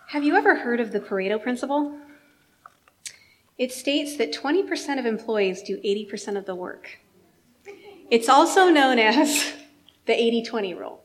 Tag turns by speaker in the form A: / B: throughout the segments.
A: Have you ever heard of the Pareto principle? It states that 20% of employees do 80% of the work. It's also known as the 80-20 rule.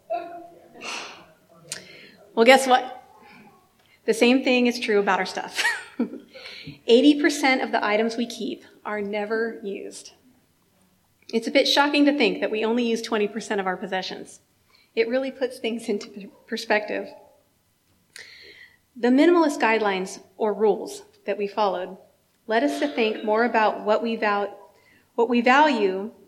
A: Well, guess what? The same thing is true about our stuff. 80% of the items we keep are never used. It's a bit shocking to think that we only use 20% of our possessions. It really puts things into perspective. The minimalist guidelines or rules that we followed led us to think more about what value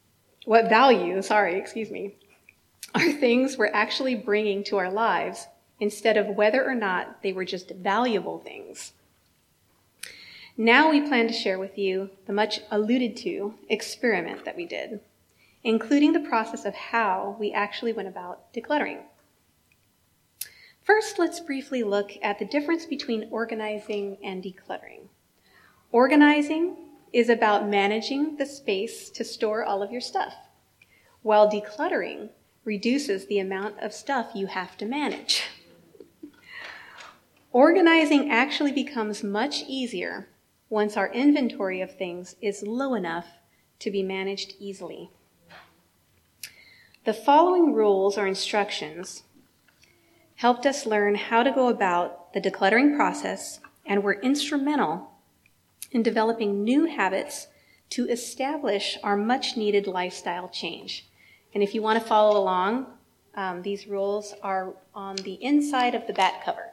A: are things we're actually bringing to our lives instead of whether or not they were just valuable things. Now we plan to share with you the much alluded to experiment that we did, including the process of how we actually went about decluttering. First, let's briefly look at the difference between organizing and decluttering. Organizing is about managing the space to store all of your stuff, while decluttering reduces the amount of stuff you have to manage. Organizing actually becomes much easier once our inventory of things is low enough to be managed easily. The following rules or instructions helped us learn how to go about the decluttering process and were instrumental in developing new habits to establish our much-needed lifestyle change. And if you want to follow along, these rules are on the inside of the back cover.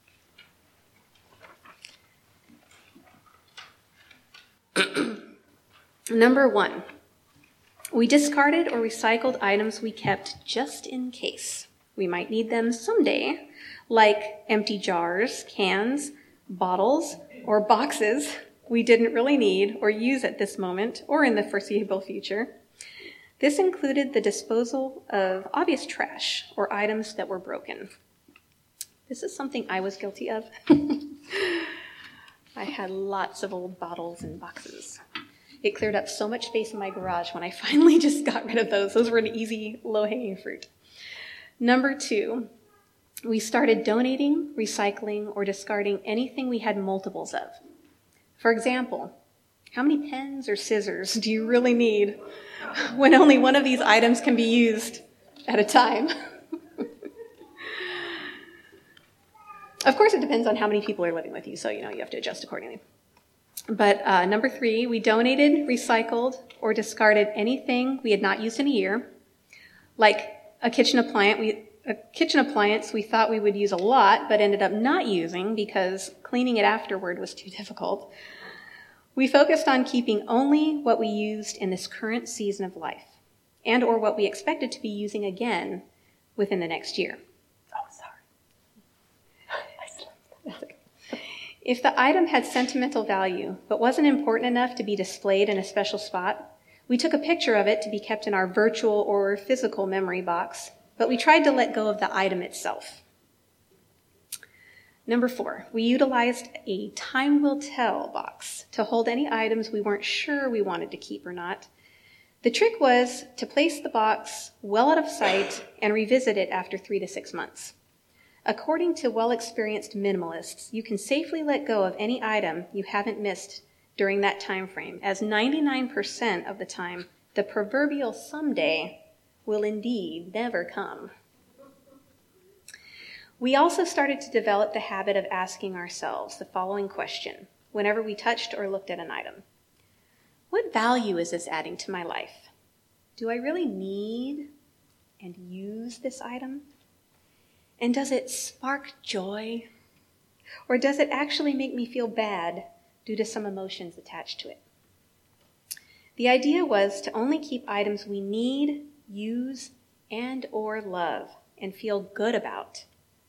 A: Number 1, we discarded or recycled items we kept just in case. We might need them someday, like empty jars, cans, bottles, or boxes we didn't really need or use at this moment or in the foreseeable future. This included the disposal of obvious trash or items that were broken. This is something I was guilty of. I had lots of old bottles and boxes. It cleared up so much space in my garage when I finally just got rid of those. Those were an easy, low-hanging fruit. Number 2, we started donating, recycling, or discarding anything we had multiples of. For example, how many pens or scissors do you really need when only one of these items can be used at a time? Of course, it depends on how many people are living with you, so you have to adjust accordingly. But number 3, we donated, recycled, or discarded anything we had not used in a year, like a kitchen appliance we thought we would use a lot, but ended up not using because cleaning it afterward was too difficult. We focused on keeping only what we used in this current season of life, and or what we expected to be using again within the next year. Oh, sorry. That's okay. If the item had sentimental value, but wasn't important enough to be displayed in a special spot, we took a picture of it to be kept in our virtual or physical memory box, but we tried to let go of the item itself. Number 4, we utilized a time will tell box to hold any items we weren't sure we wanted to keep or not. The trick was to place the box well out of sight and revisit it after 3 to 6 months. According to well-experienced minimalists, you can safely let go of any item you haven't missed during that time frame, as 99% of the time, the proverbial someday will indeed never come. We also started to develop the habit of asking ourselves the following question whenever we touched or looked at an item. What value is this adding to my life? Do I really need and use this item? And does it spark joy? Or does it actually make me feel bad due to some emotions attached to it? The idea was to only keep items we need, use, and or love and feel good about.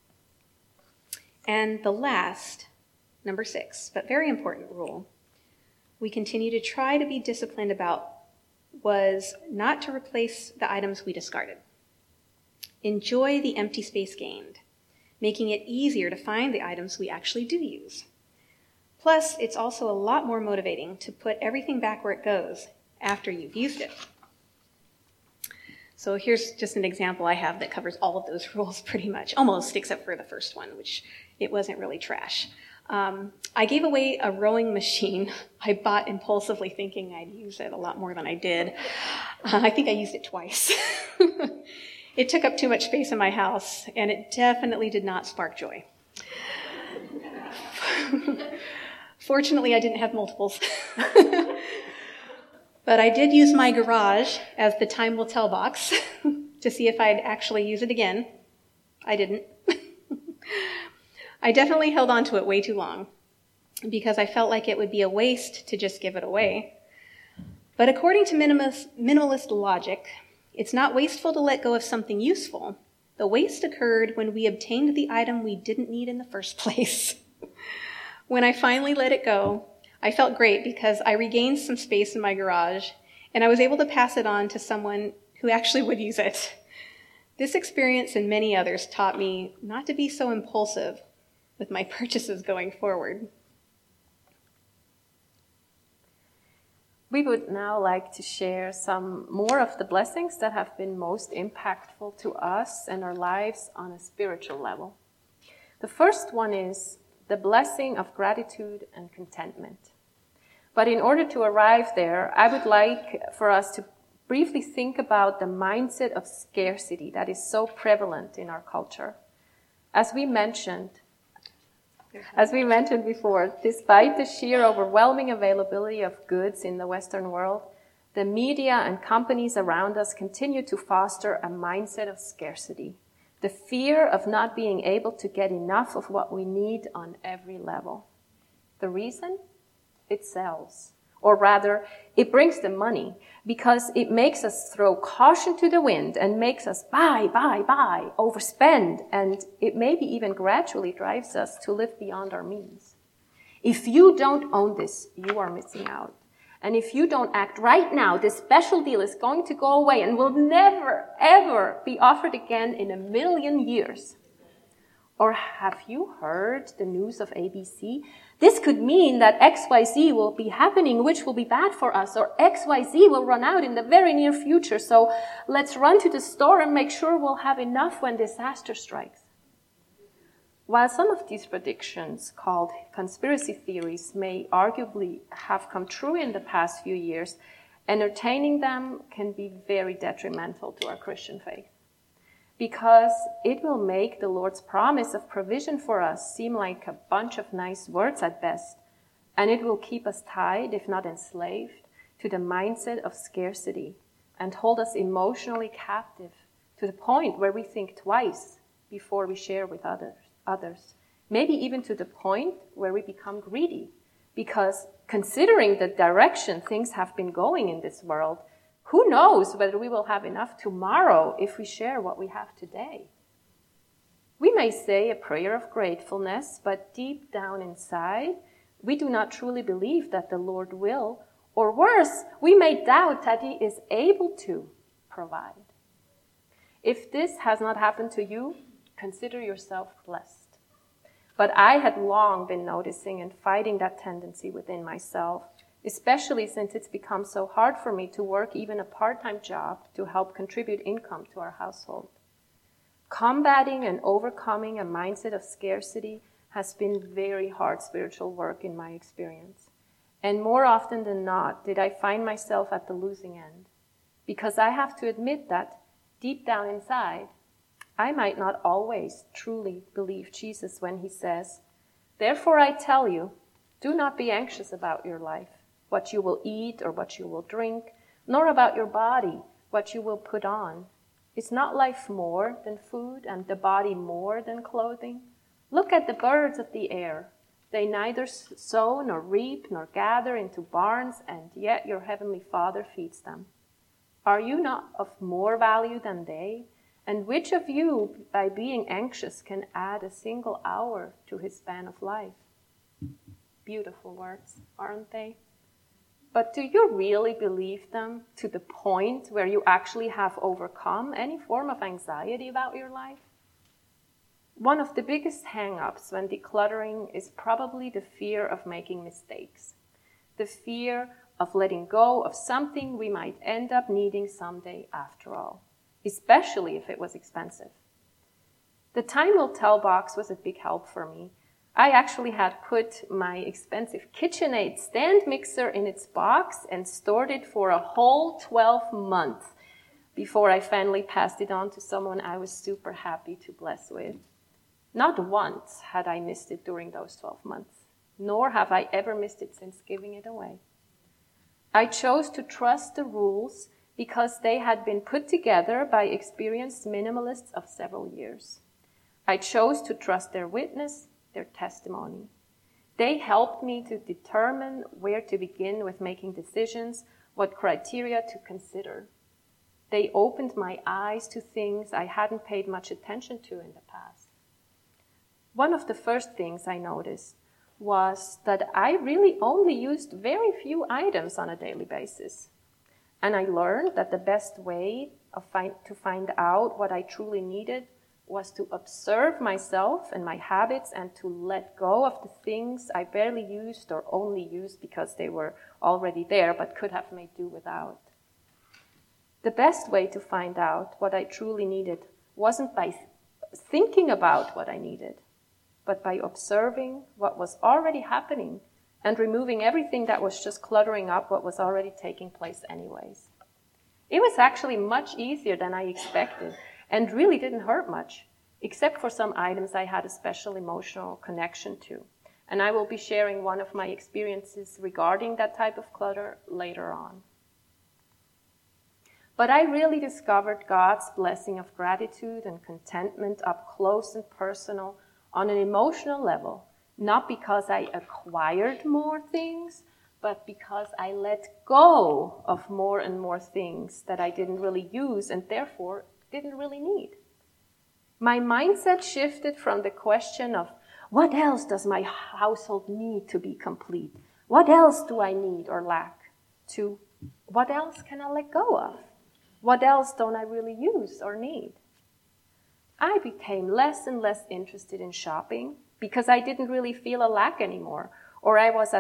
A: And the last, number 6, but very important rule, we continue to try to be disciplined about was not to replace the items we discarded. Enjoy the empty space gained, making it easier to find the items we actually do use. Plus, it's also a lot more motivating to put everything back where it goes after you've used it. So here's just an example I have that covers all of those rules pretty much, almost, except for the first one, which it wasn't really trash. I gave away a rowing machine I bought impulsively thinking I'd use it a lot more than I did. I think I used it twice. It took up too much space in my house, and it definitely did not spark joy. Fortunately, I didn't have multiples. But I did use my garage as the time will tell box to see if I'd actually use it again. I didn't. I definitely held on to it way too long because I felt like it would be a waste to just give it away. But according to minimalist logic, it's not wasteful to let go of something useful. The waste occurred when we obtained the item we didn't need in the first place. When I finally let it go, I felt great because I regained some space in my garage and I was able to pass it on to someone who actually would use it. This experience and many others taught me not to be so impulsive with my purchases going forward.
B: We would now like to share some more of the blessings that have been most impactful to us and our lives on a spiritual level. The first one is the blessing of gratitude and contentment. But in order to arrive there, I would like for us to briefly think about the mindset of scarcity that is so prevalent in our culture. As we mentioned before, despite the sheer overwhelming availability of goods in the Western world, the media and companies around us continue to foster a mindset of scarcity, the fear of not being able to get enough of what we need on every level. The reason? It sells. Or rather, it brings the money because it makes us throw caution to the wind and makes us buy, overspend, and it maybe even gradually drives us to live beyond our means. If you don't own this, you are missing out. And if you don't act right now, this special deal is going to go away and will never, ever be offered again in 1,000,000 years. Or have you heard the news of ABC? This could mean that XYZ will be happening, which will be bad for us, or XYZ will run out in the very near future. So let's run to the store and make sure we'll have enough when disaster strikes. While some of these predictions, called conspiracy theories, may arguably have come true in the past few years, entertaining them can be very detrimental to our Christian faith. Because it will make the Lord's promise of provision for us seem like a bunch of nice words at best, and it will keep us tied, if not enslaved, to the mindset of scarcity and hold us emotionally captive to the point where we think twice before we share with others. Maybe even to the point where we become greedy, because considering the direction things have been going in this world, who knows whether we will have enough tomorrow if we share what we have today? We may say a prayer of gratefulness, but deep down inside, we do not truly believe that the Lord will, or worse, we may doubt that He is able to provide. If this has not happened to you, consider yourself blessed. But I had long been noticing and fighting that tendency within myself, especially since it's become so hard for me to work even a part-time job to help contribute income to our household. Combating and overcoming a mindset of scarcity has been very hard spiritual work in my experience. And more often than not did I find myself at the losing end, because I have to admit that deep down inside, I might not always truly believe Jesus when He says, "Therefore I tell you, do not be anxious about your life, what you will eat or what you will drink, nor about your body, what you will put on. Is not life more than food, and the body more than clothing? Look at the birds of the air. They neither sow nor reap nor gather into barns, and yet your heavenly Father feeds them. Are you not of more value than they? And which of you, by being anxious, can add a single hour to his span of life?" Beautiful words, aren't they? But do you really believe them to the point where you actually have overcome any form of anxiety about your life? One of the biggest hang-ups when decluttering is probably the fear of making mistakes, the fear of letting go of something we might end up needing someday after all. especially if it was expensive. The Time Will Tell box was a big help for me. I actually had put my expensive KitchenAid stand mixer in its box and stored it for a whole 12 months before I finally passed it on to someone I was super happy to bless with. Not once had I missed it during those 12 months, nor have I ever missed it since giving it away. I chose to trust the rules because they had been put together by experienced minimalists of several years. I chose to trust their witness, their testimony. They helped me to determine where to begin with making decisions, what criteria to consider. They opened my eyes to things I hadn't paid much attention to in the past. One of the first things I noticed was that I really only used very few items on a daily basis. And I learned that the best way to find out what I truly needed was to observe myself and my habits and to let go of the things I barely used or only used because they were already there but could have made do without. The best way to find out what I truly needed wasn't by thinking about what I needed, but by observing what was already happening and removing everything that was just cluttering up what was already taking place anyways. It was actually much easier than I expected and really didn't hurt much, except for some items I had a special emotional connection to. And I will be sharing one of my experiences regarding that type of clutter later on. But I really discovered God's blessing of gratitude and contentment up close and personal on an emotional level, not because I acquired more things, but because I let go of more and more things that I didn't really use and therefore didn't really need. My mindset shifted from the question of, what else does my household need to be complete? What else do I need or lack? To, what else can I let go of? What else don't I really use or need? I became less and less interested in shopping because I didn't really feel a lack anymore, or I wasn't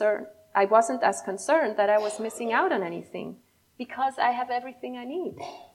B: as concerned that I was missing out on anything because I have everything I need.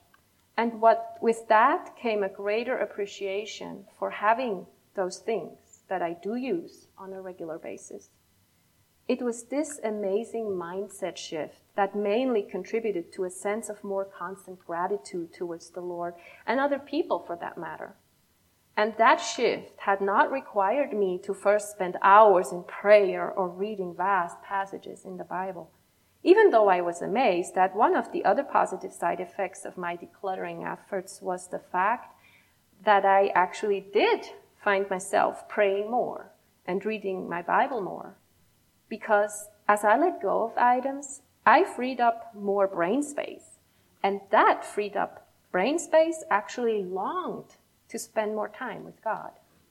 B: And with that came a greater appreciation for having those things that I do use on a regular basis. It was this amazing mindset shift that mainly contributed to a sense of more constant gratitude towards the Lord and other people for that matter. And that shift had not required me to first spend hours in prayer or reading vast passages in the Bible, even though I was amazed that one of the other positive side effects of my decluttering efforts was the fact that I actually did find myself praying more and reading my Bible more. Because as I let go of items, I freed up more brain space. And that freed up brain space actually longed to spend more time with God.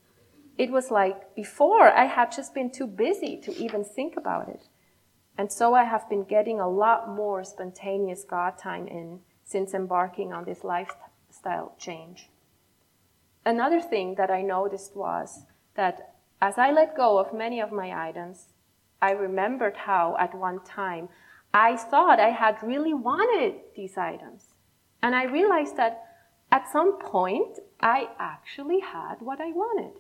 B: It was like before I had just been too busy to even think about it. And so I have been getting a lot more spontaneous God time in since embarking on this lifestyle change. Another thing that I noticed was that as I let go of many of my items, I remembered how at one time I thought I had really wanted these items. And I realized that at some point I actually had what I wanted.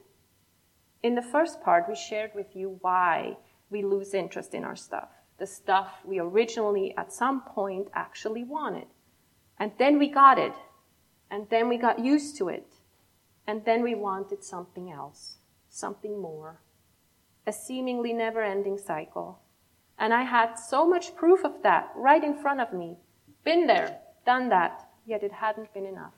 B: In the first part, we shared with you why we lose interest in our stuff. The stuff we originally at some point actually wanted. And then we got it. And then we got used to it. And then we wanted something else, something more. A seemingly never-ending cycle. And I had so much proof of that right in front of me. Been there, done that, yet it hadn't been enough.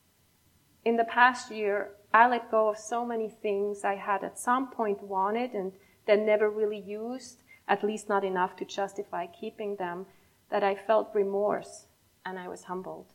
B: In the past year, I let go of so many things I had at some point wanted and then never really used, at least not enough to justify keeping them, that I felt remorse and I was humbled.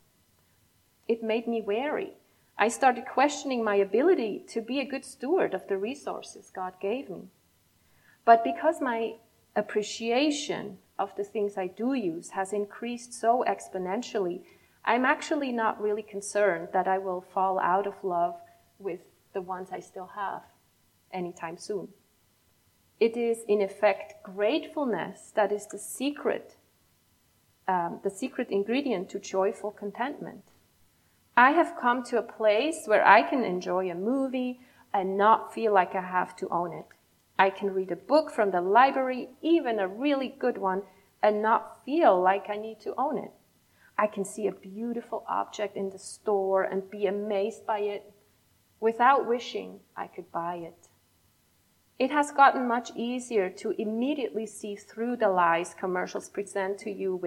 B: It made me wary. I started questioning my ability to be a good steward of the resources God gave me. But because my appreciation of the things I do use has increased so exponentially, I'm actually not really concerned that I will fall out of love with the ones I still have anytime soon. It is, in effect, gratefulness that is the secret ingredient to joyful contentment. I have come to a place where I can enjoy a movie and not feel like I have to own it. I can read a book from the library, even a really good one, and not feel like I need to own it. I can see a beautiful object in the store and be amazed by it without wishing I could buy it. It has gotten much easier to immediately see through the lies commercials present to you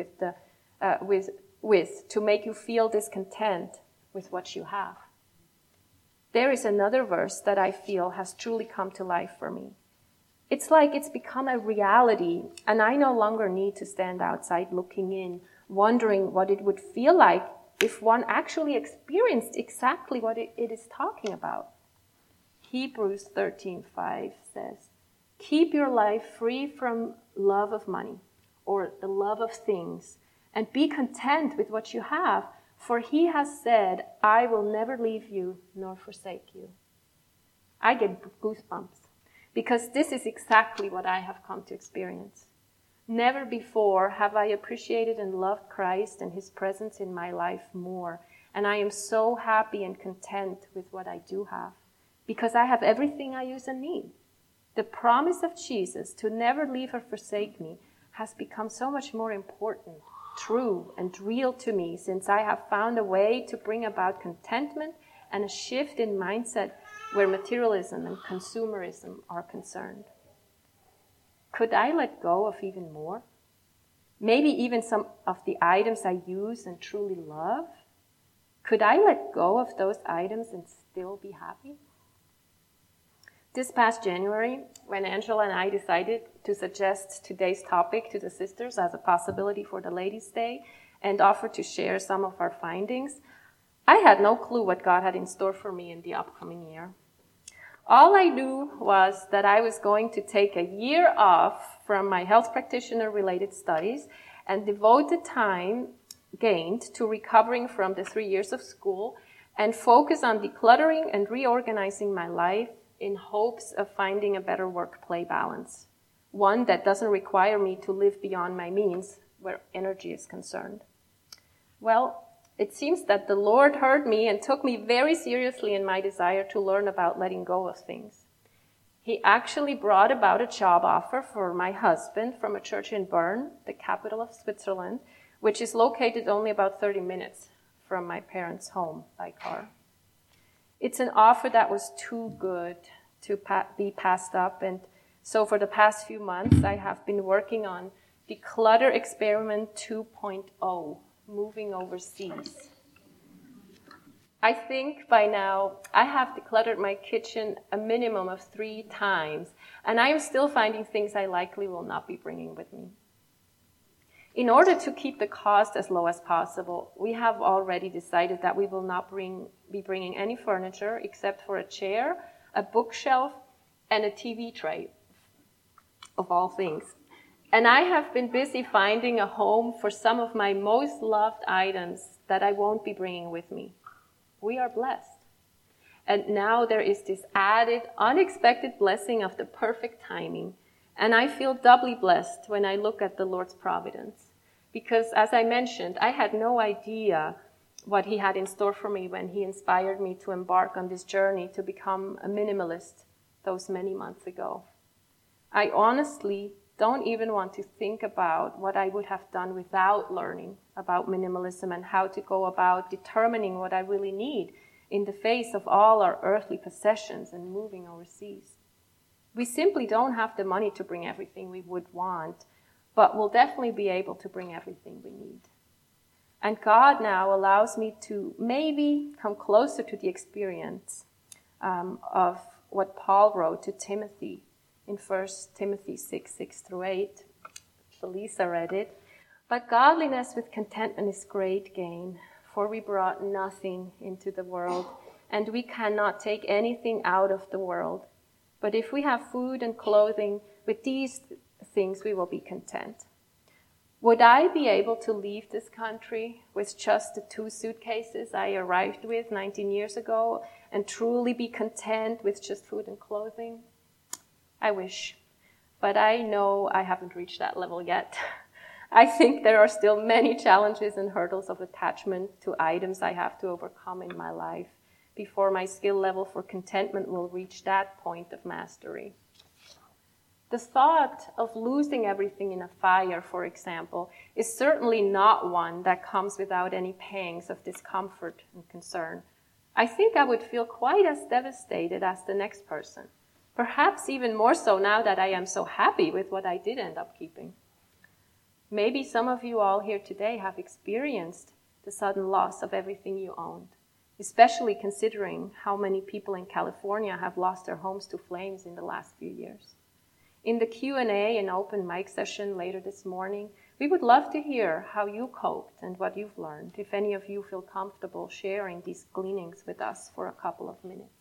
B: to make you feel discontent with what you have. There is another verse that I feel has truly come to life for me. It's like it's become a reality, and I no longer need to stand outside looking in, wondering what it would feel like if one actually experienced exactly what it is talking about. Hebrews 13:5 says, "Keep your life free from love of money or the love of things, and be content with what you have, for he has said, I will never leave you nor forsake you." I get goosebumps because this is exactly what I have come to experience. Never before have I appreciated and loved Christ and his presence in my life more, and I am so happy and content with what I do have, because I have everything I use and need. The promise of Jesus to never leave or forsake me has become so much more important, true, and real to me since I have found a way to bring about contentment and a shift in mindset where materialism and consumerism are concerned. Could I let go of even more? Maybe even some of the items I use and truly love? Could I let go of those items and still be happy? This past January, when Angela and I decided to suggest today's topic to the sisters as a possibility for the Ladies' Day and offer to share some of our findings, I had no clue what God had in store for me in the upcoming year. All I knew was that I was going to take a year off from my health practitioner-related studies and devote the time gained to recovering from the 3 years of school and focus on decluttering and reorganizing my life in hopes of finding a better work-play balance, one that doesn't require me to live beyond my means where energy is concerned. Well, it seems that the Lord heard me and took me very seriously in my desire to learn about letting go of things. He actually brought about a job offer for my husband from a church in Bern, the capital of Switzerland, which is located only about 30 minutes from my parents' home by car. It's an offer that was too good to be passed up, and so for the past few months, I have been working on Declutter Experiment 2.0, moving overseas. I think by now I have decluttered my kitchen a minimum of 3 times, and I am still finding things I likely will not be bringing with me. In order to keep the cost as low as possible, we have already decided that we will not be bringing any furniture except for a chair, a bookshelf, and a TV tray, of all things. And I have been busy finding a home for some of my most loved items that I won't be bringing with me. We are blessed. And now there is this added, unexpected blessing of the perfect timing. And I feel doubly blessed when I look at the Lord's providence. Because, as I mentioned, I had no idea what he had in store for me when he inspired me to embark on this journey to become a minimalist those many months ago. I honestly don't even want to think about what I would have done without learning about minimalism and how to go about determining what I really need in the face of all our earthly possessions and moving overseas. We simply don't have the money to bring everything we would want, but we'll definitely be able to bring everything we need. And God now allows me to maybe come closer to the experience of what Paul wrote to Timothy in 1 Timothy 6:6-8. Lisa read it. But godliness with contentment is great gain, for we brought nothing into the world, and we cannot take anything out of the world. But if we have food and clothing, with these things we will be content. Would I be able to leave this country with just the 2 suitcases I arrived with 19 years ago and truly be content with just food and clothing? I wish, but I know I haven't reached that level yet. I think there are still many challenges and hurdles of attachment to items I have to overcome in my life before my skill level for contentment will reach that point of mastery. The thought of losing everything in a fire, for example, is certainly not one that comes without any pangs of discomfort and concern. I think I would feel quite as devastated as the next person, perhaps even more so now that I am so happy with what I did end up keeping. Maybe some of you all here today have experienced the sudden loss of everything you owned, especially considering how many people in California have lost their homes to flames in the last few years. In the Q&A and open mic session later this morning, we would love to hear how you coped and what you've learned, if any of you feel comfortable sharing these gleanings with us for a couple of minutes.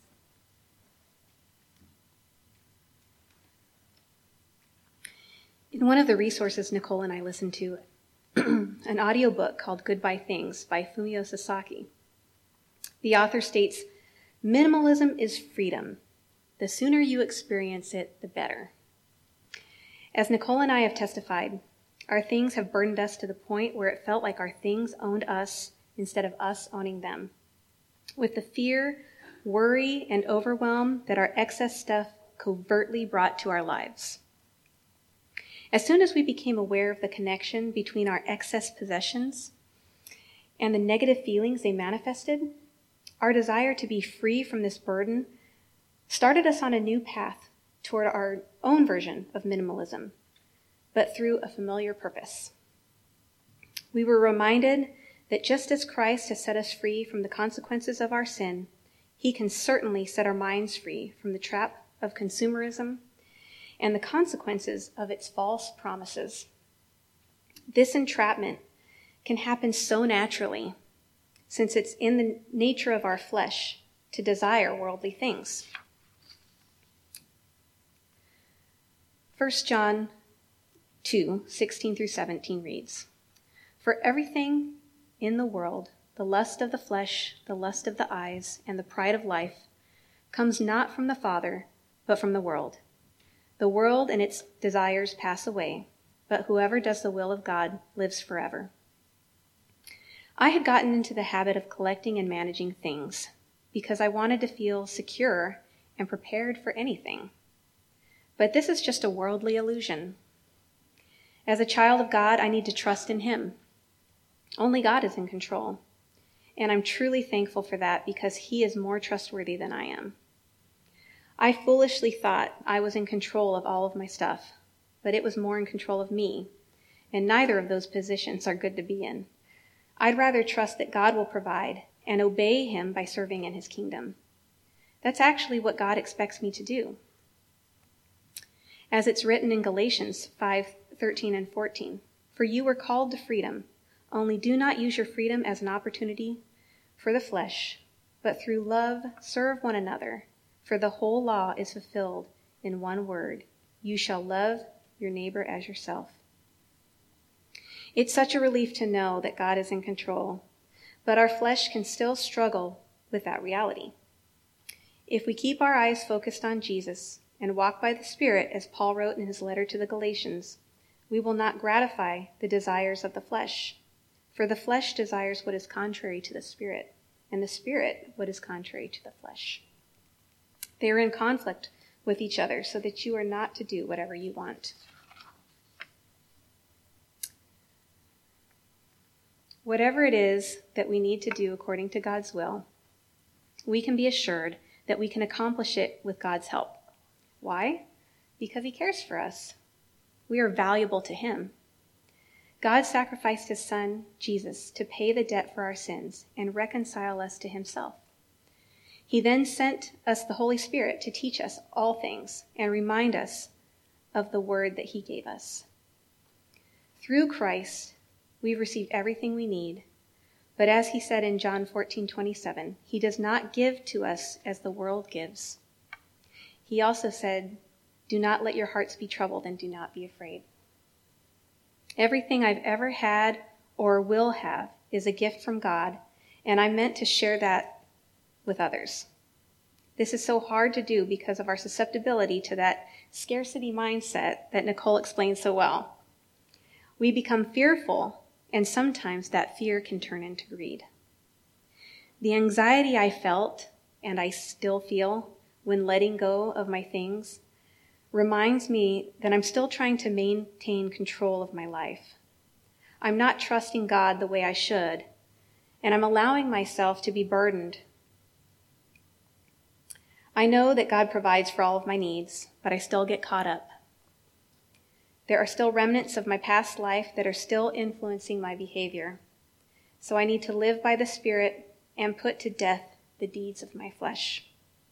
A: In one of the resources Nicole and I listened to, an audiobook called Goodbye Things by Fumio Sasaki, the author states, "Minimalism is freedom. The sooner you experience it, the better." As Nicole and I have testified, our things have burdened us to the point where it felt like our things owned us instead of us owning them. With the fear, worry, and overwhelm that our excess stuff covertly brought to our lives. As soon as we became aware of the connection between our excess possessions and the negative feelings they manifested, our desire to be free from this burden started us on a new path toward our own version of minimalism, but through a familiar purpose. We were reminded that just as Christ has set us free from the consequences of our sin, he can certainly set our minds free from the trap of consumerism and the consequences of its false promises. This entrapment can happen so naturally, since it's in the nature of our flesh to desire worldly things. 1 John 2:16 through 17 reads, "For everything in the world, the lust of the flesh, the lust of the eyes, and the pride of life, comes not from the Father, but from the world. The world and its desires pass away, but whoever does the will of God lives forever." I had gotten into the habit of collecting and managing things because I wanted to feel secure and prepared for anything. But this is just a worldly illusion. As a child of God, I need to trust in him. Only God is in control, and I'm truly thankful for that because he is more trustworthy than I am. I foolishly thought I was in control of all of my stuff, but it was more in control of me, and neither of those positions are good to be in. I'd rather trust that God will provide and obey him by serving in his kingdom. That's actually what God expects me to do. As it's written in Galatians 5:13 and 14, "For you were called to freedom, only do not use your freedom as an opportunity for the flesh, but through love serve one another, for the whole law is fulfilled in one word, you shall love your neighbor as yourself." It's such a relief to know that God is in control, but our flesh can still struggle with that reality. If we keep our eyes focused on Jesus and walk by the Spirit, as Paul wrote in his letter to the Galatians, we will not gratify the desires of the flesh. For the flesh desires what is contrary to the Spirit, and the Spirit what is contrary to the flesh. They are in conflict with each other so that you are not to do whatever you want. Whatever it is that we need to do according to God's will, we can be assured that we can accomplish it with God's help. Why? Because he cares for us. We are valuable to him. God sacrificed his son, Jesus, to pay the debt for our sins and reconcile us to himself. He then sent us the Holy Spirit to teach us all things and remind us of the word that he gave us. Through Christ, we've received everything we need, but as he said in John 14:27, he does not give to us as the world gives. He also said, "Do not let your hearts be troubled and do not be afraid." Everything I've ever had or will have is a gift from God, and I'm meant to share that with others. This is so hard to do because of our susceptibility to that scarcity mindset that Nicole explained so well. We become fearful, and sometimes that fear can turn into greed. The anxiety I felt, and I still feel, when letting go of my things, reminds me that I'm still trying to maintain control of my life. I'm not trusting God the way I should, and I'm allowing myself to be burdened. I know that God provides for all of my needs, but I still get caught up. There are still remnants of my past life that are still influencing my behavior. So I need to live by the Spirit and put to death the deeds of my flesh.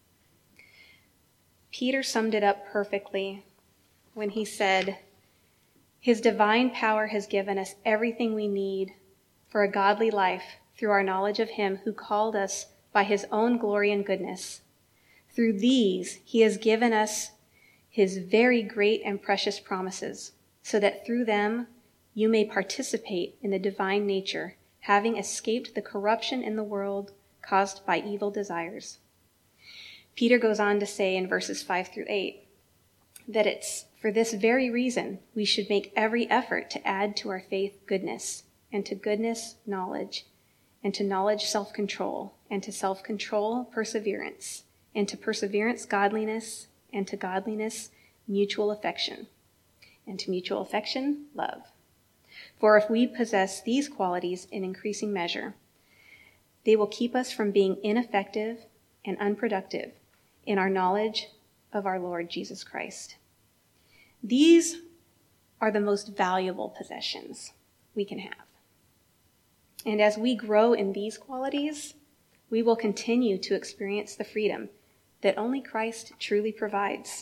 A: Peter summed it up perfectly when he said, "His divine power has given us everything we need for a godly life through our knowledge of him who called us by his own glory and goodness. Through these, he has given us his very great and precious promises, so that through them you may participate in the divine nature, having escaped the corruption in the world caused by evil desires." Peter goes on to say in verses 5-8 that it's for this very reason we should make every effort to add to our faith goodness, and to goodness knowledge, and to knowledge self-control, and to self-control perseverance, and to perseverance godliness, and to godliness mutual affection, and to mutual affection love. For if we possess these qualities in increasing measure, they will keep us from being ineffective and unproductive in our knowledge of our Lord Jesus Christ. These are the most valuable possessions we can have. And as we grow in these qualities, we will continue to experience the freedom that only Christ truly provides.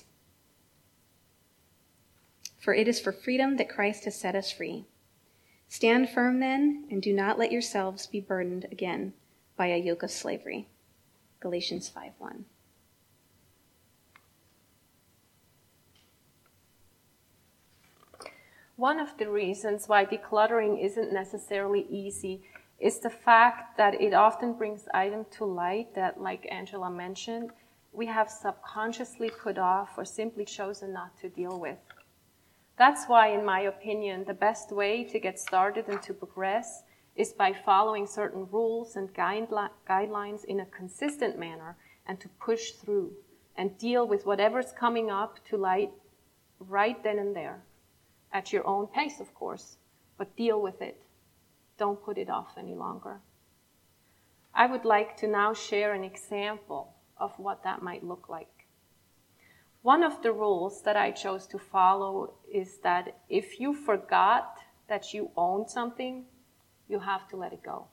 A: For it is for freedom that Christ has set us free. Stand firm then, and do not let yourselves be burdened again by a yoke of slavery. Galatians 5:1.
B: One of the reasons why decluttering isn't necessarily easy is the fact that it often brings items to light that, like Angela mentioned, we have subconsciously put off or simply chosen not to deal with. That's why, in my opinion, the best way to get started and to progress is by following certain rules and guidelines in a consistent manner, and to push through and deal with whatever's coming up to light right then and there. At your own pace, of course, but deal with it. Don't put it off any longer. I would like to now share an example of what that might look like. One of the rules that I chose to follow is that if you forgot that you own something, you have to let it go.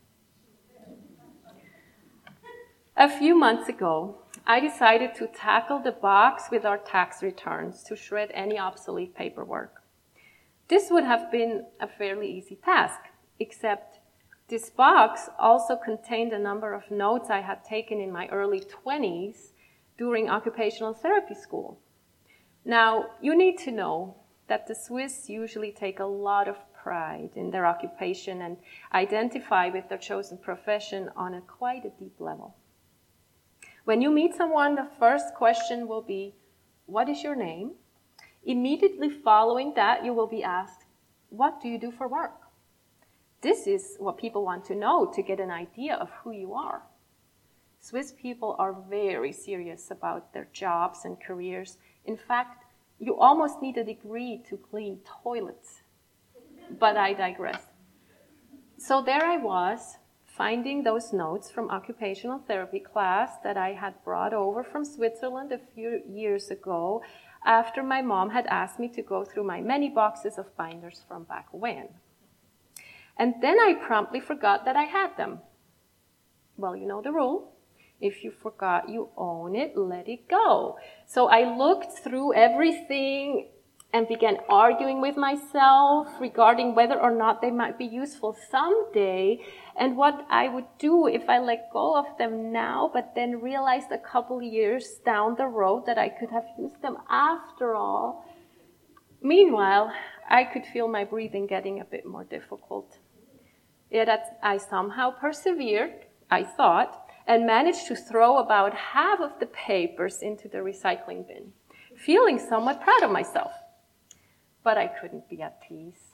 B: A few months ago, I decided to tackle the box with our tax returns to shred any obsolete paperwork. This would have been a fairly easy task, except this box also contained a number of notes I had taken in my early 20s during occupational therapy school. Now, you need to know that the Swiss usually take a lot of pride in their occupation and identify with their chosen profession on quite a deep level. When you meet someone, the first question will be, "What is your name?" Immediately following that, you will be asked, "What do you do for work?" This is what people want to know to get an idea of who you are. Swiss people are very serious about their jobs and careers. In fact, you almost need a degree to clean toilets. But I digress. So there I was, finding those notes from occupational therapy class that I had brought over from Switzerland a few years ago, after my mom had asked me to go through my many boxes of binders from back when. And then I promptly forgot that I had them. Well, you know the rule. If you forgot you own it, let it go. So I looked through everything and began arguing with myself regarding whether or not they might be useful someday and what I would do if I let go of them now, but then realized a couple years down the road that I could have used them after all. Meanwhile, I could feel my breathing getting a bit more difficult. Yet I somehow persevered, I thought, and managed to throw about half of the papers into the recycling bin, feeling somewhat proud of myself. But I couldn't be at peace.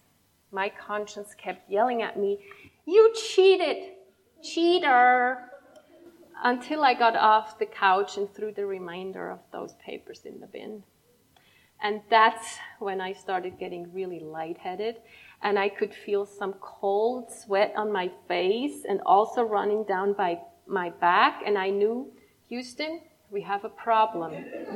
B: My conscience kept yelling at me, "You cheated, cheater," until I got off the couch and threw the remainder of those papers in the bin. And that's when I started getting really lightheaded, and I could feel some cold sweat on my face and also running down by my back, and I knew, Houston, we have a problem.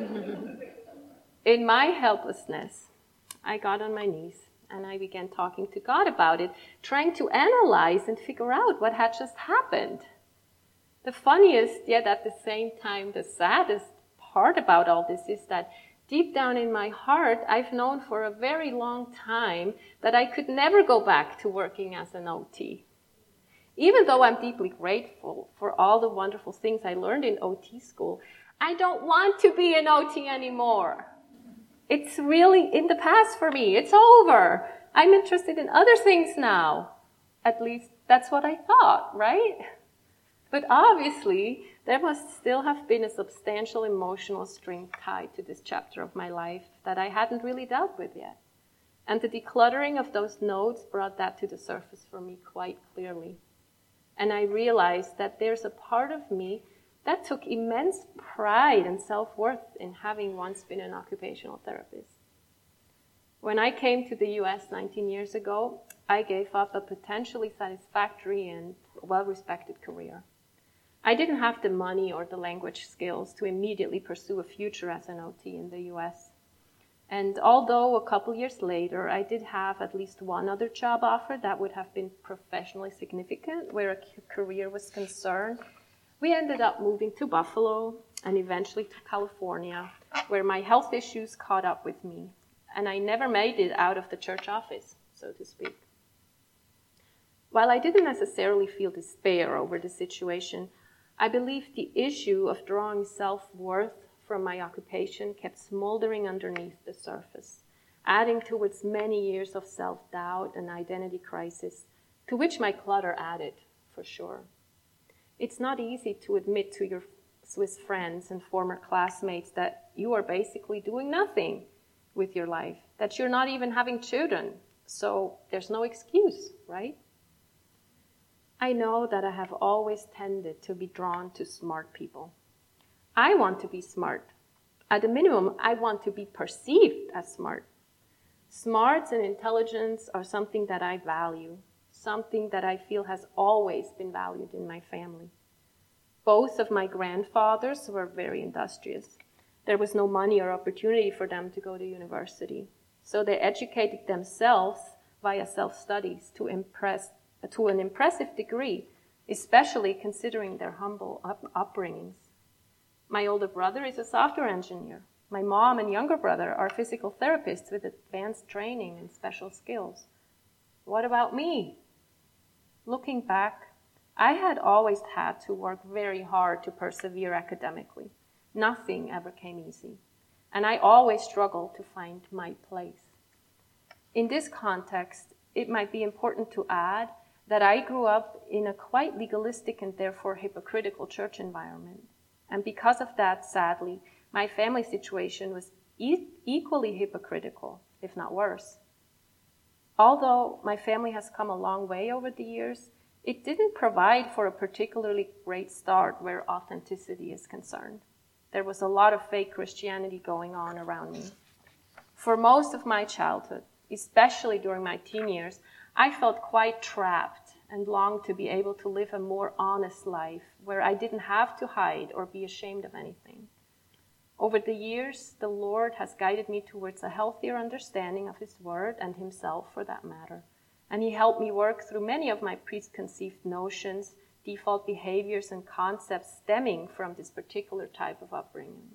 B: In my helplessness, I got on my knees and I began talking to God about it, trying to analyze and figure out what had just happened. The funniest, yet at the same time the saddest part about all this is that deep down in my heart, I've known for a very long time that I could never go back to working as an OT. Even though I'm deeply grateful for all the wonderful things I learned in OT school, I don't want to be an OT anymore. It's really in the past for me. It's over. I'm interested in other things now. At least that's what I thought, right? But obviously, there must still have been a substantial emotional string tied to this chapter of my life that I hadn't really dealt with yet. And the decluttering of those notes brought that to the surface for me quite clearly. And I realized that there's a part of me that took immense pride and self-worth in having once been an occupational therapist. When I came to the US 19 years ago, I gave up a potentially satisfactory and well-respected career. I didn't have the money or the language skills to immediately pursue a future as an OT in the US. And although a couple years later, I did have at least one other job offer that would have been professionally significant where a career was concerned, we ended up moving to Buffalo and eventually to California, where my health issues caught up with me, and I never made it out of the church office, so to speak. While I didn't necessarily feel despair over the situation, I believe the issue of drawing self-worth from my occupation kept smoldering underneath the surface, adding to its many years of self-doubt and identity crisis, to which my clutter added, for sure. It's not easy to admit to your Swiss friends and former classmates that you are basically doing nothing with your life, that you're not even having children, so there's no excuse, right? I know that I have always tended to be drawn to smart people. I want to be smart. At a minimum, I want to be perceived as smart. Smarts and intelligence are something that I value, something that I feel has always been valued in my family. Both of my grandfathers were very industrious. There was no money or opportunity for them to go to university, so they educated themselves via self-studies to an impressive degree, especially considering their humble upbringings. My older brother is a software engineer. My mom and younger brother are physical therapists with advanced training and special skills. What about me? Looking back, I had always had to work very hard to persevere academically. Nothing ever came easy, and I always struggled to find my place. In this context, it might be important to add that I grew up in a quite legalistic and therefore hypocritical church environment. And because of that, sadly, my family situation was equally hypocritical, if not worse. Although my family has come a long way over the years, it didn't provide for a particularly great start where authenticity is concerned. There was a lot of fake Christianity going on around me. For most of my childhood, especially during my teen years, I felt quite trapped and longed to be able to live a more honest life where I didn't have to hide or be ashamed of anything. Over the years, the Lord has guided me towards a healthier understanding of His Word and Himself for that matter. And He helped me work through many of my preconceived notions, default behaviors, and concepts stemming from this particular type of upbringing.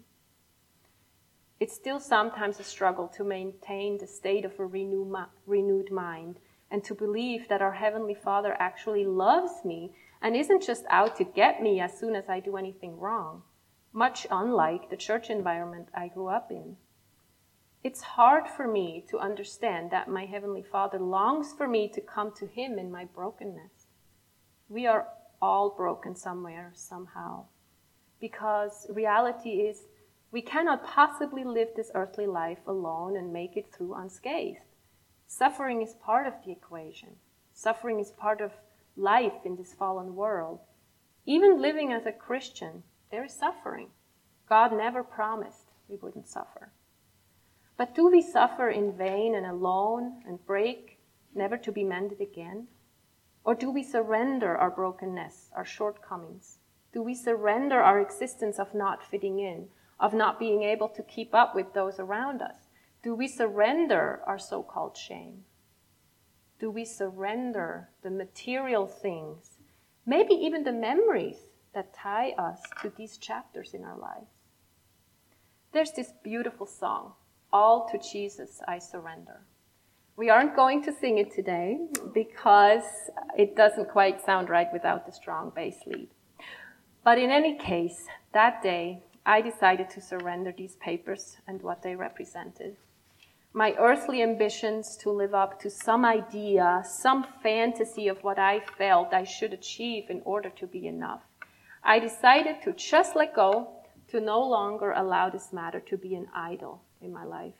B: It's still sometimes a struggle to maintain the state of a renewed mind and to believe that our Heavenly Father actually loves me and isn't just out to get me as soon as I do anything wrong, much unlike the church environment I grew up in. It's hard for me to understand that my Heavenly Father longs for me to come to Him in my brokenness. We are all broken somewhere, somehow, because reality is we cannot possibly live this earthly life alone and make it through unscathed. Suffering is part of the equation. Suffering is part of life in this fallen world. Even living as a Christian, there is suffering. God never promised we wouldn't suffer. But do we suffer in vain and alone and break, never to be mended again? Or do we surrender our brokenness, our shortcomings? Do we surrender our existence of not fitting in, of not being able to keep up with those around us? Do we surrender our so-called shame? Do we surrender the material things, maybe even the memories that tie us to these chapters in our lives? There's this beautiful song, All to Jesus I Surrender. We aren't going to sing it today because it doesn't quite sound right without the strong bass lead. But in any case, that day, I decided to surrender these papers and what they represented. My earthly ambitions to live up to some idea, some fantasy of what I felt I should achieve in order to be enough. I decided to just let go, to no longer allow this matter to be an idol in my life.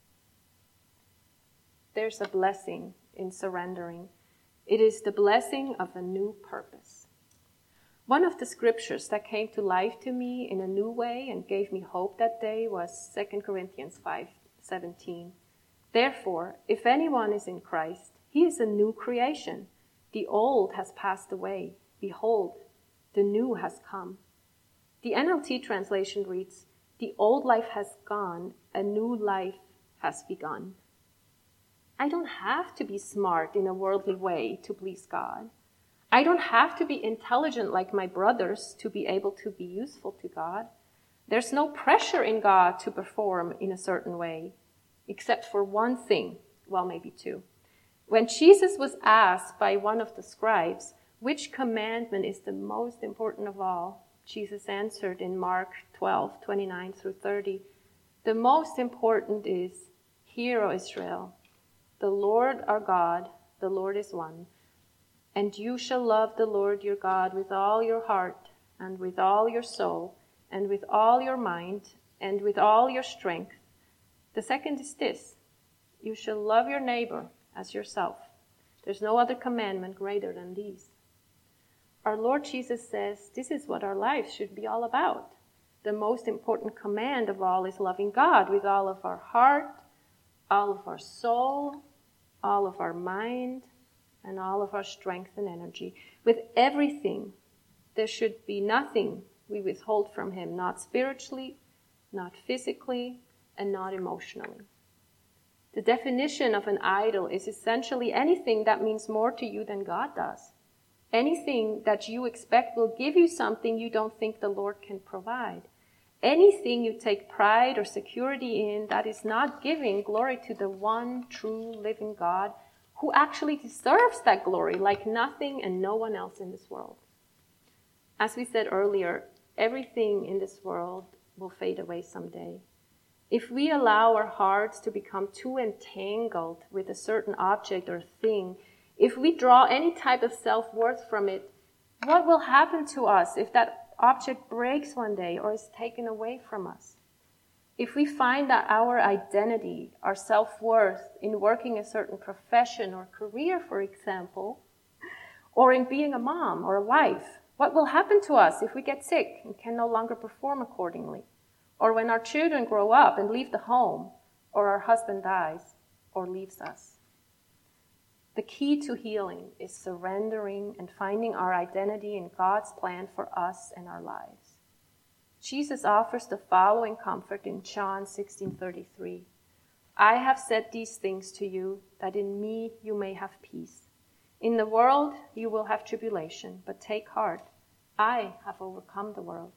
B: There's a blessing in surrendering. It is the blessing of a new purpose. One of the scriptures that came to life to me in a new way and gave me hope that day was 2 Corinthians 5:17. Therefore, if anyone is in Christ, he is a new creation. The old has passed away. Behold, the new has come. The NLT translation reads, the old life has gone, a new life has begun. I don't have to be smart in a worldly way to please God. I don't have to be intelligent like my brothers to be able to be useful to God. There's no pressure in God to perform in a certain way, except for one thing, well, maybe two. When Jesus was asked by one of the scribes, which commandment is the most important of all, Jesus answered in Mark 12:29 through 30, the most important is, Hear, O Israel, the Lord our God, the Lord is one, and you shall love the Lord your God with all your heart and with all your soul and with all your mind and with all your strength. The second is this, you shall love your neighbor as yourself. There's no other commandment greater than these. Our Lord Jesus says this is what our lives should be all about. The most important command of all is loving God with all of our heart, all of our soul, all of our mind, and all of our strength and energy. With everything, there should be nothing we withhold from Him, not spiritually, not physically, and not emotionally. The definition of an idol is essentially anything that means more to you than God does. Anything that you expect will give you something you don't think the Lord can provide. Anything you take pride or security in that is not giving glory to the one true living God who actually deserves that glory like nothing and no one else in this world. As we said earlier, everything in this world will fade away someday. If we allow our hearts to become too entangled with a certain object or thing, if we draw any type of self-worth from it, what will happen to us if that object breaks one day or is taken away from us? If we find that our identity, our self-worth in working a certain profession or career, for example, or in being a mom or a wife, what will happen to us if we get sick and can no longer perform accordingly? Or when our children grow up and leave the home, or our husband dies or leaves us? The key to healing is surrendering and finding our identity in God's plan for us and our lives. Jesus offers the following comfort in John 16:33. I have said these things to you, that in me you may have peace. In the world you will have tribulation, but take heart. I have overcome the world.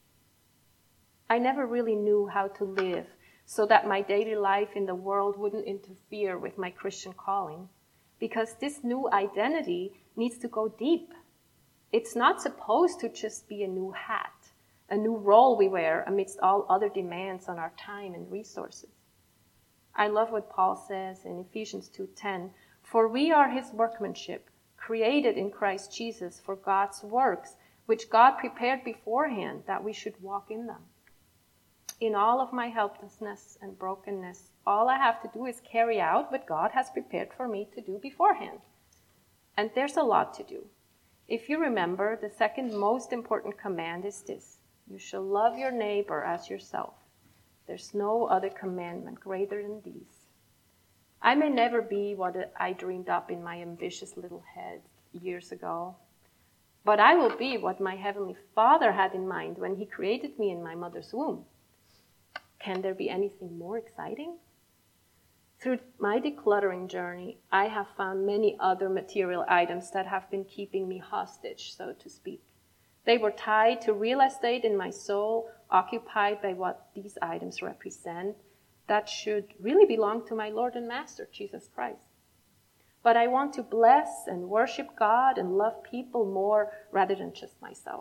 B: I never really knew how to live so that my daily life in the world wouldn't interfere with my Christian calling, because this new identity needs to go deep. It's not supposed to just be a new hat, a new role we wear amidst all other demands on our time and resources. I love what Paul says in Ephesians 2:10, for we are his workmanship, created in Christ Jesus for God's works, which God prepared beforehand that we should walk in them. In all of my helplessness and brokenness, all I have to do is carry out what God has prepared for me to do beforehand. And there's a lot to do. If you remember, the second most important command is this: you shall love your neighbor as yourself. There's no other commandment greater than these. I may never be what I dreamed up in my ambitious little head years ago, but I will be what my Heavenly Father had in mind when He created me in my mother's womb. Can there be anything more exciting? Through my decluttering journey, I have found many other material items that have been keeping me hostage, so to speak. They were tied to real estate in my soul, occupied by what these items represent, that should really belong to my Lord and Master, Jesus Christ. But I want to bless and worship God and love people more rather than just myself.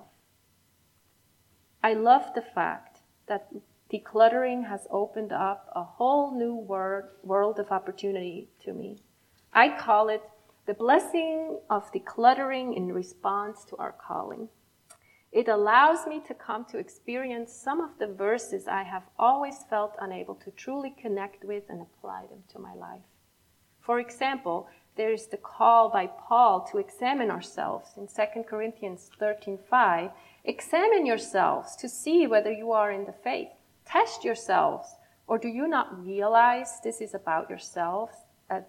B: I love the fact that decluttering has opened up a whole new world of opportunity to me. I call it the blessing of decluttering in response to our calling. It allows me to come to experience some of the verses I have always felt unable to truly connect with and apply them to my life. For example, there is the call by Paul to examine ourselves in 2 Corinthians 13:5. Examine yourselves to see whether you are in the faith. Test yourselves, or do you not realize this about yourselves, that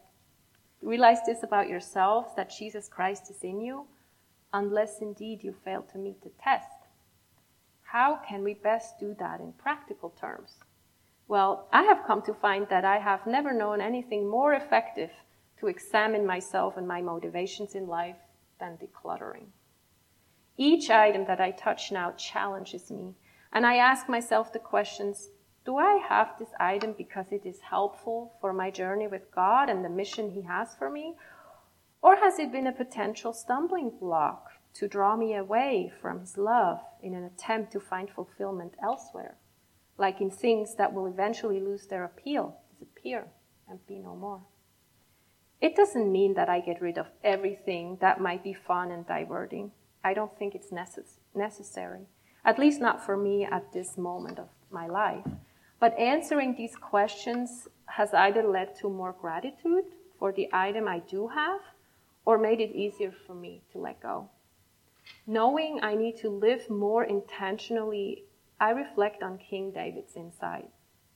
B: Jesus Christ is in you, unless indeed you fail to meet the test? How can we best do that in practical terms? Well, I have come to find that I have never known anything more effective to examine myself and my motivations in life than decluttering. Each item that I touch now challenges me, and I ask myself the questions: do I have this item because it is helpful for my journey with God and the mission He has for me? Or has it been a potential stumbling block to draw me away from His love in an attempt to find fulfillment elsewhere, like in things that will eventually lose their appeal, disappear, and be no more? It doesn't mean that I get rid of everything that might be fun and diverting. I don't think it's necessary, at least not for me at this moment of my life. But answering these questions has either led to more gratitude for the item I do have, or made it easier for me to let go. Knowing I need to live more intentionally, I reflect on King David's insight.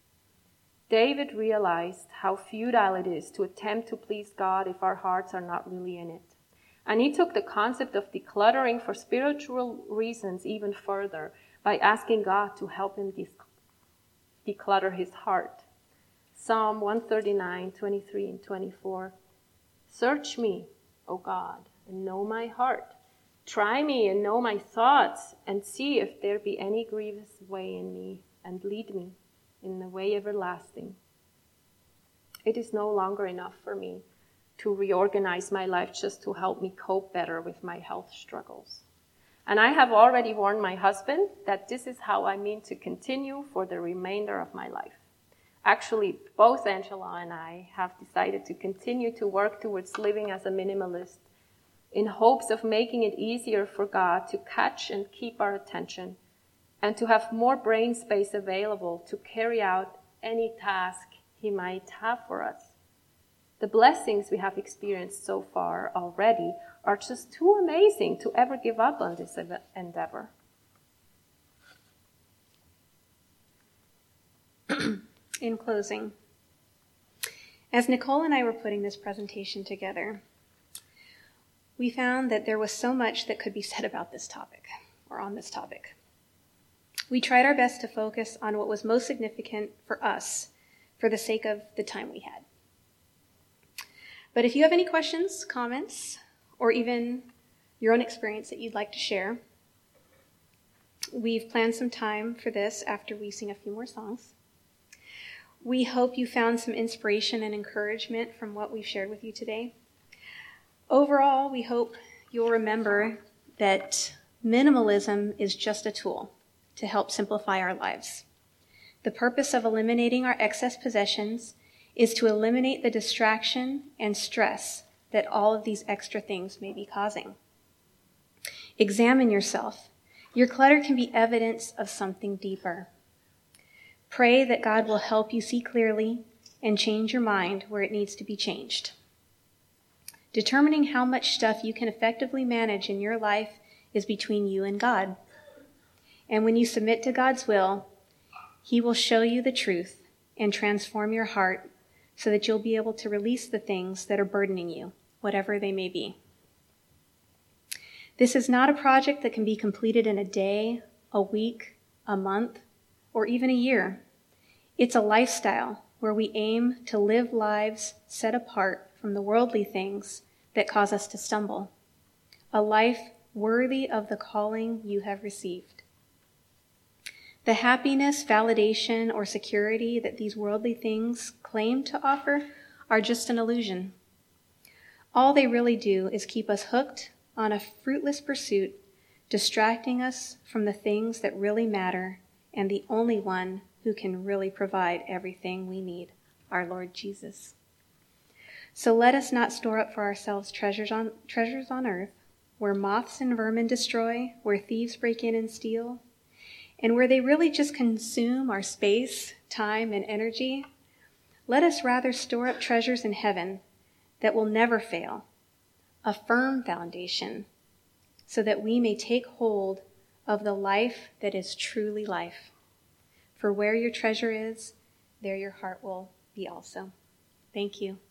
B: David realized how futile it is to attempt to please God if our hearts are not really in it. And he took the concept of decluttering for spiritual reasons even further by asking God to help him declutter his heart. Psalm 139:23 and 24. Search me, O God, and know my heart. Try me and know my thoughts, and see if there be any grievous way in me, and lead me in the way everlasting. It is no longer enough for me to reorganize my life just to help me cope better with my health struggles. And I have already warned my husband that this is how I mean to continue for the remainder of my life. Actually, both Angela and I have decided to continue to work towards living as a minimalist in hopes of making it easier for God to catch and keep our attention, and to have more brain space available to carry out any task He might have for us. The blessings we have experienced so far already are just too amazing to ever give up on this endeavor.
A: In closing, as Nicole and I were putting this presentation together, we found that there was so much that could be said about this topic, or on this topic. We tried our best to focus on what was most significant for us for the sake of the time we had. But if you have any questions, comments, or even your own experience that you'd like to share, we've planned some time for this after we sing a few more songs. We hope you found some inspiration and encouragement from what we've shared with you today. Overall, we hope you'll remember that minimalism is just a tool to help simplify our lives. The purpose of eliminating our excess possessions is to eliminate the distraction and stress that all of these extra things may be causing. Examine yourself. Your clutter can be evidence of something deeper. Pray that God will help you see clearly and change your mind where it needs to be changed. Determining how much stuff you can effectively manage in your life is between you and God. And when you submit to God's will, He will show you the truth and transform your heart so that you'll be able to release the things that are burdening you, whatever they may be. This is not a project that can be completed in a day, a week, a month, or even a year. It's a lifestyle where we aim to live lives set apart from the worldly things that cause us to stumble. A life worthy of the calling you have received. The happiness, validation, or security that these worldly things claim to offer are just an illusion. All they really do is keep us hooked on a fruitless pursuit, distracting us from the things that really matter and the only one who can really provide everything we need, our Lord Jesus. So let us not store up for ourselves treasures on earth, where moths and vermin destroy, where thieves break in and steal, and where they really just consume our space, time, and energy. Let us rather store up treasures in heaven that will never fail, a firm foundation, so that we may take hold of the life that is truly life. For where your treasure is, there your heart will be also. Thank you.